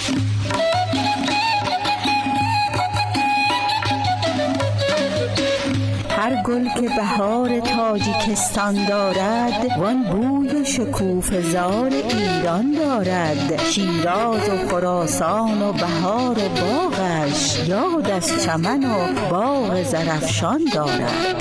هر گل که بهار تاجیکستان دارد، وان بوی شکوفه زار ایران دارد. شیراز و خراسان و بهار و باغش، یاد از چمن و باغ زرافشان دارد.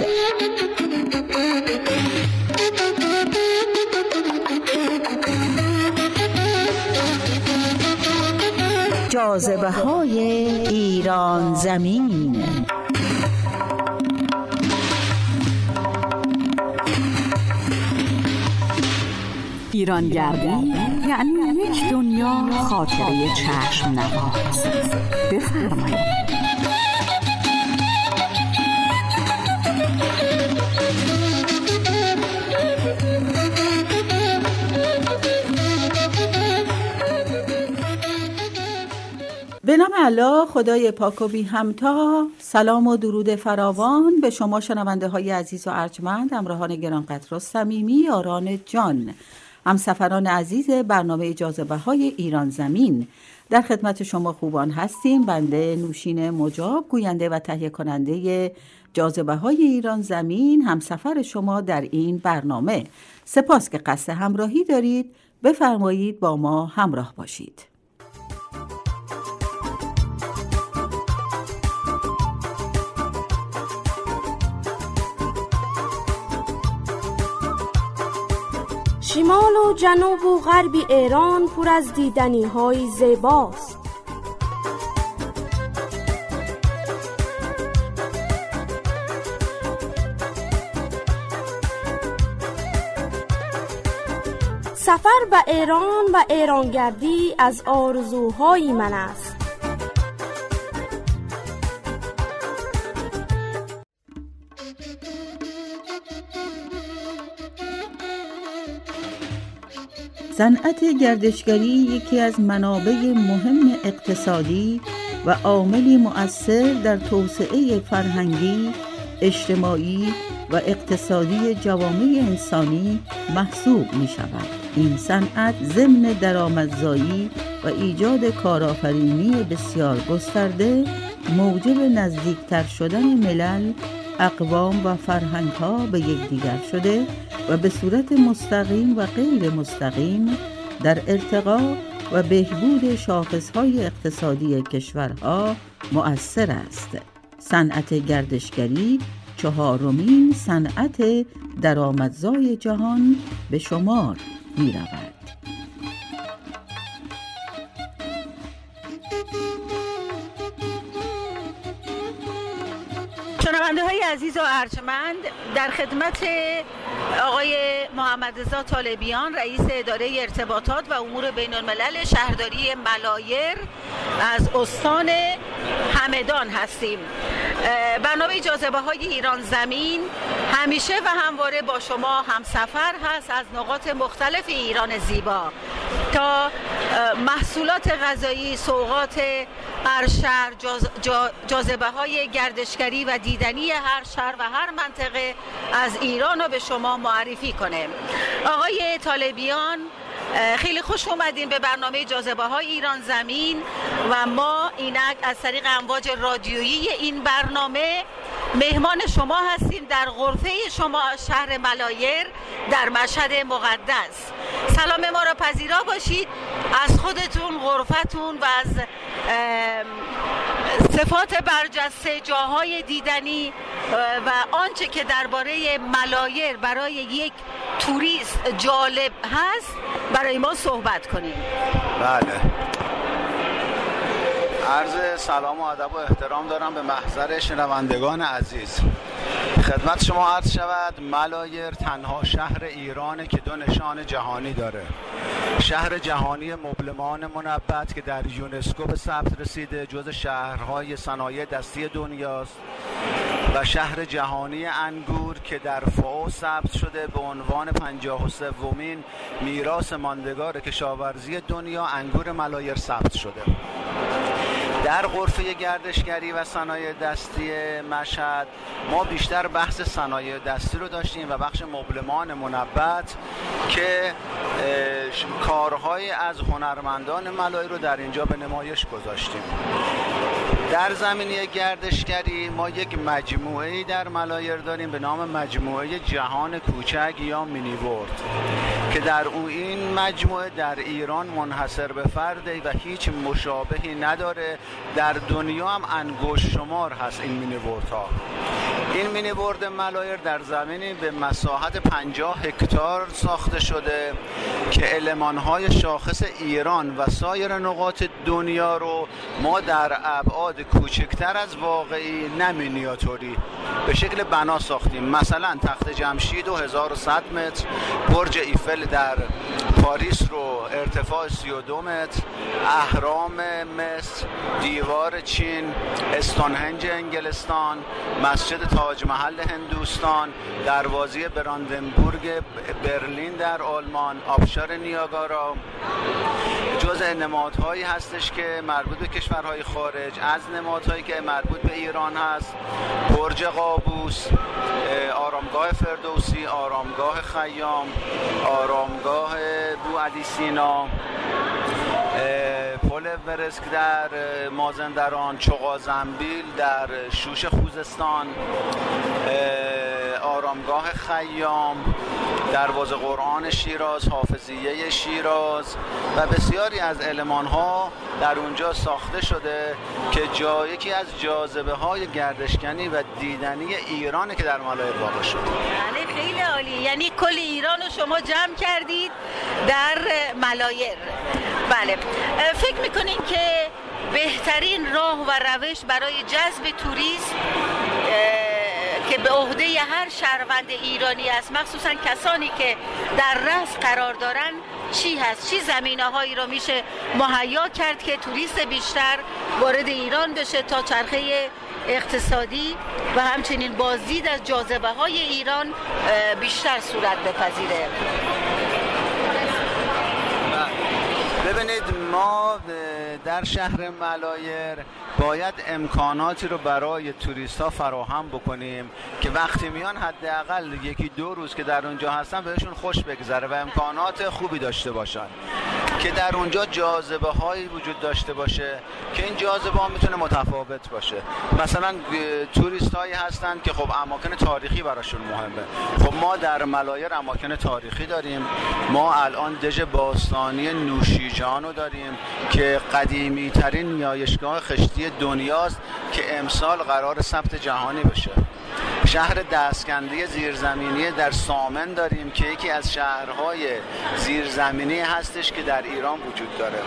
جاذبه های ایران زمین. ایرانگردی یعنی یک دنیا خاطره چشم نواز. بفرمایید. به نام الله خدای پاک و بی همتا. سلام و درود فراوان به شما شنونده های عزیز و ارجمند، همراهان گرانقدر و صمیمی، یاران جان، همسفران عزیز برنامه جاذبه های ایران زمین. در خدمت شما خوبان هستیم. بنده نوشین مجاب، گوینده و تهیه کننده جاذبه های ایران زمین، همسفر شما در این برنامه. سپاس که قصد همراهی دارید. بفرمایید با ما همراه باشید. شمال و جنوب و غرب ایران پر از دیدنی‌های زیباست. سفر به ایران و ایرانگردی از آرزوهای من است. صنعت گردشگری یکی از منابع مهم اقتصادی و عاملی مؤثر در توسعه فرهنگی، اجتماعی و اقتصادی جوامع انسانی محسوب می شود. این صنعت ضمن درآمدزایی و ایجاد کارآفرینی بسیار گسترده، موجب نزدیکتر شدن ملل، اقوام و فرهنگ‌ها به یکدیگر شده و به صورت مستقیم و غیر مستقیم در ارتقا و بهبود شاخص‌های اقتصادی کشورها مؤثر است. صنعت گردشگری چهارمین صنعت درآمدزای جهان به شمار می‌رود. شنونده های عزیز و ارجمند، در خدمت آقای محمدرضا طالبیان، رئیس اداره ارتباطات و امور بین الملل شهرداری ملایر از استان همدان هستیم. برنامه جاذبه های ایران زمین همیشه و همواره با شما همسفر هست، از نقاط مختلف ایران زیبا تا محصولات غذایی، سوغات هر شهر، جاذبه های گردشگری و دیدنی هر شهر و هر منطقه از ایران رو به شما معرفی کنه. آقای طالبیان، خیلی خوش اومدین به برنامه جاذبه های ایران زمین و ما اینک از طریق امواج رادیویی این برنامه مهمان شما هستیم در غرفه شما شهر ملایر در مشهد مقدس. سلام ما را پذیرا باشید. از خودتون، غرفتون و از صفات برجسته، جاهای دیدنی و آنچه که درباره ملایر برای یک توریست جالب هست برای ما صحبت کنیم. بله. عرض سلام و ادب و احترام دارم به محضر شنوندگان عزیز. خدمت شما عرض شود ملایر تنها شهر ایرانه که دو نشان جهانی داره. شهر جهانی مبلمان منبت که در یونسکو به ثبت رسیده، جز شهرهای صنایع دستی دنیاست، و شهر جهانی انگور که در فائو ثبت شده به عنوان 53مین میراث ماندگار کشاورزی دنیا. انگور ملایر ثبت شده. در غرفه گردشگری و صنایع دستی مشهد ما بیشتر بحث صنایع دستی رو داشتیم و بخش مبلمان منبت که کارهای از هنرمندان ملایر رو در اینجا به نمایش گذاشتیم. در زمینه گردشگری ما یک مجموعه‌ای در ملایر داریم به نام مجموعه جهان کوچک یا مینی ورد که در این مجموعه در ایران منحصر به فرده و هیچ مشابهی نداره. در دنیا هم انگشت شمار هست این مینی وردها. این مینی ورد ملایر در زمینی به مساحت 50 هکتار ساخته شده که المان‌های شاخص ایران و سایر نقاط دنیا رو ما در ابعاد کوچکتر از واقعی نه مینیاتوری به شکل بنا ساختیم. مثلا تخت جمشید و 1100 متر، برج ایفل در پاریس رو ارتفاع 32 متر، اهرام مصر، دیوار چین، استونهنج انگلستان، مسجد تاج محل هندوستان، دروازه براندنبورگ برلین در آلمان، آبشار نیاگارا جزء نمادهایی هستش که مربوط به کشورهای خارج از نمادهایی که مربوط به ایران هست. برج قابوس، آرامگاه فردوسی، آرامگاه خیام، آرامگاه بوعلی سینا، پل ورسک در مازندران، چغازنبیل در شوش خوزستان، آرامگاه خیام، دروازه قرآن شیراز، حافظیه شیراز و بسیاری از المان‌ها در اونجا ساخته شده که یکی از جاذبه های گردشگری و دیدنی ایرانه که در ملایر واقع شده. بله خیلی عالی، یعنی کل ایران رو شما جمع کردید در ملایر. بله، فکر میکنین که بهترین راه و روش برای جذب توریست که به عهده هر شهروند ایرانی است، مخصوصا کسانی که در رأس قرار دارن، چی هست؟ چی زمینه‌هایی را میشه مهیا کرد که توریست بیشتر وارد ایران بشه تا چرخه اقتصادی و همچنین بازدید از جاذبه‌های ایران بیشتر صورت بپذیره؟ ببینید، ما در شهر ملایر باید امکاناتی رو برای توریست ها فراهم بکنیم که وقتی میان حداقل یکی دو روز که در اونجا هستن بهشون خوش بگذره و امکانات خوبی داشته باشن، که در اونجا جاذبه هایی وجود داشته باشه که این جاذبه ها میتونه متفاوت باشه. مثلا توریست هایی هستن که خب اماکن تاریخی براشون مهمه. خب ما در ملایر اماکن تاریخی داریم. ما الان دژ باستانی نوشیجان رو داریم که قدیمی ترین نیایشگاه خشتی دنیاست که امسال قرار ثبت جهانی بشه. شهر دستکنده زیرزمینی در سامن داریم که یکی از شهرهای زیرزمینی هستش که در ایران وجود داره.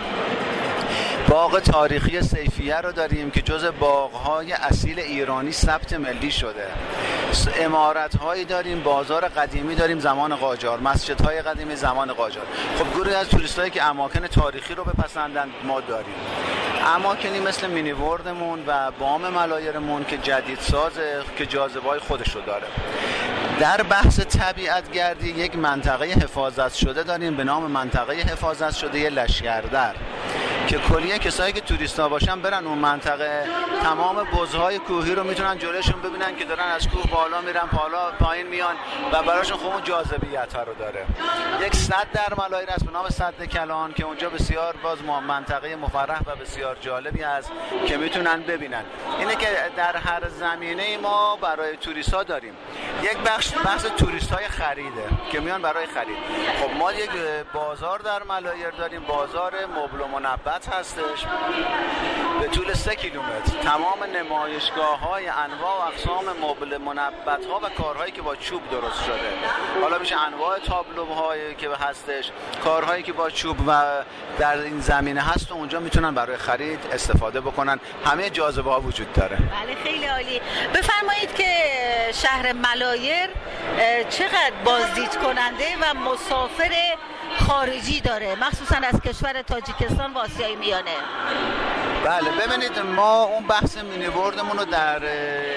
باغ تاریخی سیفیه رو داریم که جز باغ‌های اصیل ایرانی ثبت ملی شده. عمارت‌هایی داریم، بازار قدیمی داریم زمان قاجار، مسجدهای قدیمی زمان قاجار. خب گروهی از توریستایی که اماکن تاریخی رو بپسندن ما داریم. اماکنی مثل مینی وردمون و بام ملایرمون که جدیدسازه که جاذبه‌های خودش رو داره. در بحث طبیعت گردی یک منطقه حفاظت شده داریم به نام منطقه حفاظت شده لشکردر که کلیه کسایی که توریستا باشن برن اون منطقه، تمام بزهای کوهی رو میتونن جلوشون ببینن که دارن از کوه بالا میرن پایین میان و براشون خب اون جاذبیت رو داره. یک سد در ملایر است به نام سد کلان که اونجا بسیار باز منطقه مفرح و بسیار جالبی است که میتونن ببینن. اینه که در هر زمینه ما برای توریستا داریم. یک بحث توریستای خریده که میان برای خرید. خب ما یک بازار در ملایر داریم، بازار مبل و منبت هستش به طول 3 کیلومتر. تمام نمایشگاه‌های انواع و اقسام مبل منبت‌ها و کارهایی که با چوب درست شده، حالا میشه انواع تابلوهایی که هستش، کارهایی که با چوب و در این زمینه هست و اونجا میتونن برای خرید استفاده بکنن. همه جاذبه‌ها وجود داره. بله خیلی عالی. بفرمایید که شهر ملایر چقدر بازدید کننده و مسافر خارجی داره، مخصوصا از کشور تاجیکستان و آسیای میانه؟ بله ببینید، ما اون بحث مینی وردمون رو در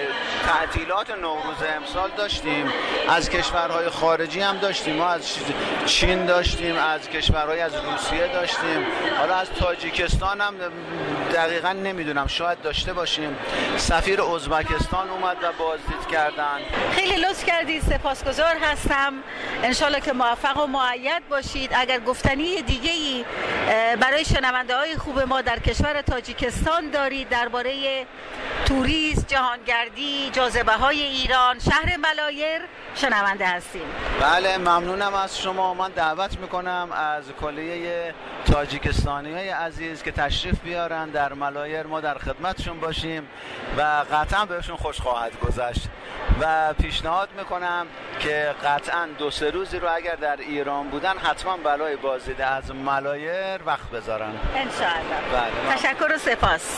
تعطیلات نوروز امسال داشتیم، از کشورهای خارجی هم داشتیم، ما از چین داشتیم، از کشورهای از روسیه داشتیم، حالا از تاجیکستان هم دقیقا نمیدونم شاید داشته باشیم. سفیر ازبکستان اومد و بازدید کردن. خیلی لطف کردید، سپاسگزار هستم. انشالله که موفق و مؤید باشید. اگر گفتنی دیگه‌ای برای شنونده های خوب ما در کشور تاجیکستان دارید درباره توریسم، جهانگردی، جاذبه های ایران، شهر ملایر، شنونده هستیم. بله ممنونم از شما. من دعوت میکنم از کلیه تاجیکستانی های عزیز که تشریف بیارن در ملایر، ما در خدمتشون باشیم و قطعا بهشون خوش خواهد گذشت و پیشنهاد میکنم که قطعا 2-3 روزی رو اگر در ایران بودن حتما برای بازدید از ملایر وقت بذارن انشاءالله. بله. تشکر و سپاس.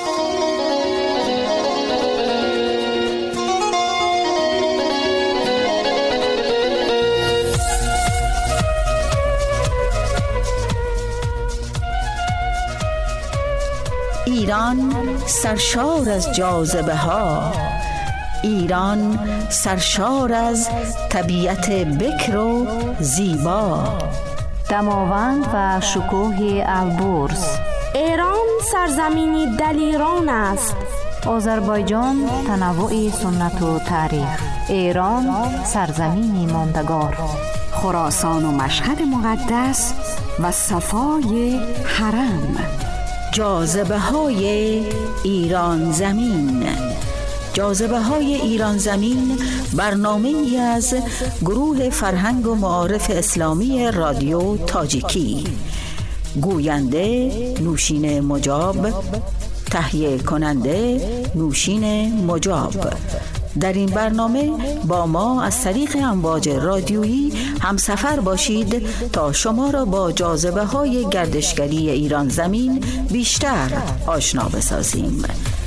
ایران سرشار از جاذبه ها، ایران سرشار از طبیعت بکر و زیبا، دماوند و شکوه البرز. ایران سرزمینی دلیران است. آذربایجان تنوع سنت و تاریخ. ایران سرزمینی ماندگار. خراسان و مشهد مقدس و صفای حرم. جاذبه های ایران زمین. جاذبه های ایران زمین برنامه‌ای از گروه فرهنگ و معارف اسلامی رادیو تاجیکی. گوینده نوشین مجاب، تهیه کننده نوشین مجاب. در این برنامه با ما از طریق امواج رادیویی همسفر باشید تا شما را با جاذبه های گردشگری ایران زمین بیشتر آشنا بسازیم.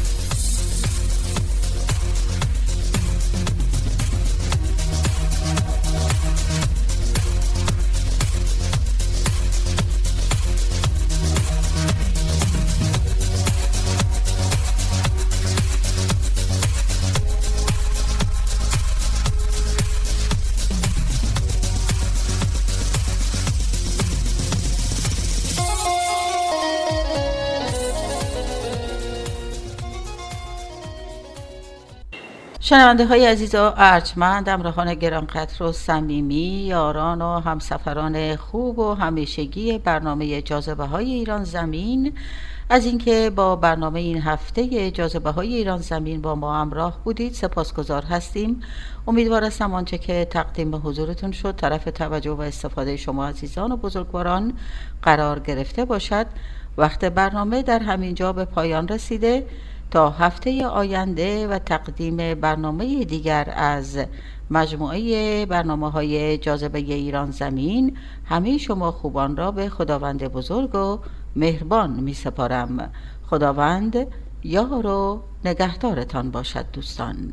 شنونده های عزیز و ارجمند، همراهان گرانقدر و صمیمی، یاران و همسفران خوب و همیشگی برنامه جاذبه های ایران زمین، از اینکه با برنامه این هفته جاذبه های ایران زمین با ما همراه بودید سپاسگزار هستیم. امیدوار هستم آنچه که تقدیم به حضورتون شد طرف توجه و استفاده شما عزیزان و بزرگواران قرار گرفته باشد. وقت برنامه در همین جا به پایان رسیده. تا هفته آینده و تقدیم برنامه دیگر از مجموعه برنامه‌های جاذبه ایران زمین، همه شما خوبان را به خداوند بزرگ و مهربان می سپارم. خداوند یار و نگهدارتان باشد دوستان.